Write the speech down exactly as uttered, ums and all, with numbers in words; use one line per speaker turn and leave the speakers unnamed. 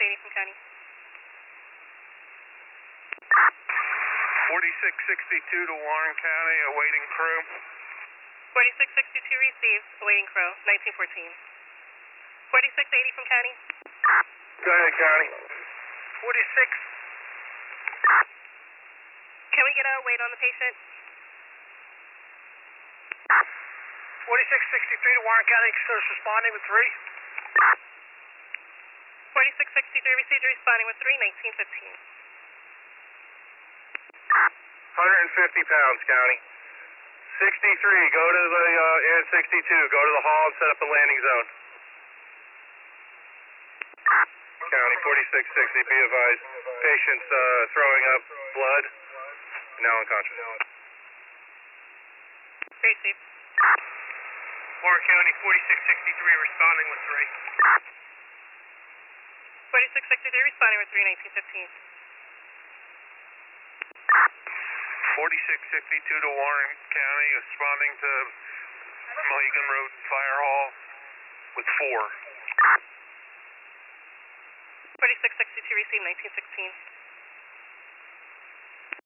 eighty from County.
forty-six sixty-two to Warren County, awaiting crew.
forty-six sixty-two received, awaiting crew, nineteen fourteen. forty-six eighty from County.
Go ahead, County.
forty-six.
Can we get a wait on the patient?
forty-six sixty-three to Warren County, service responding with three.
forty-six sixty-three received, responding with three, nineteen fifteen.
one hundred fifty pounds, County. sixty-three, go to the, uh, and sixty-two, go to the hall and set up the landing zone. County, forty-six sixty, be advised. Patient's uh, throwing up blood, now unconscious.
Received.
Warren County, forty-six sixty-three, responding with three.
forty-six sixty-three, responding with three, nineteen fifteen.
forty-six sixty-two to Warren County, responding to Mohegan Road Fire Hall with four.
forty-six sixty-two received, nineteen sixteen.